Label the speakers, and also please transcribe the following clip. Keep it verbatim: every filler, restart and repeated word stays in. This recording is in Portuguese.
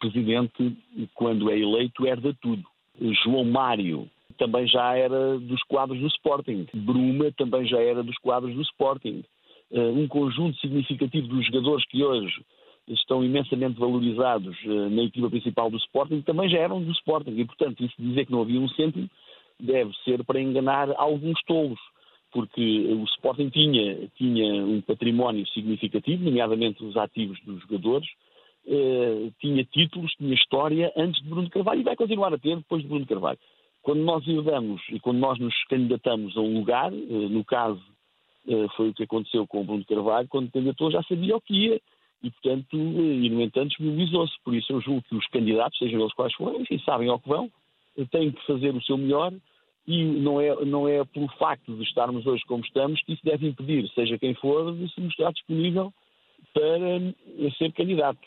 Speaker 1: presidente, quando é eleito, herda tudo. João Mário também já era dos quadros do Sporting. Bruma também já era dos quadros do Sporting. Um conjunto significativo dos jogadores que hoje estão imensamente valorizados na equipa principal do Sporting também já eram do Sporting. E, portanto, isso de dizer que não havia um cêntimo deve ser para enganar alguns tolos, porque o Sporting tinha, tinha um património significativo, nomeadamente os ativos dos jogadores, eh, tinha títulos, tinha história antes de Bruno Carvalho e vai continuar a ter depois de Bruno Carvalho. Quando nós herdamos e quando nós nos candidatamos a um lugar, eh, no caso eh, foi o que aconteceu com o Bruno Carvalho, quando candidatou já sabia o que ia e, portanto, eh, e no entanto desmobilizou-se. Por isso eu julgo que os candidatos, sejam eles quais forem, enfim, sabem ao que vão, têm que fazer o seu melhor. E não é, não é pelo facto de estarmos hoje como estamos que isso deve impedir, seja quem for, de se mostrar disponível para ser candidato.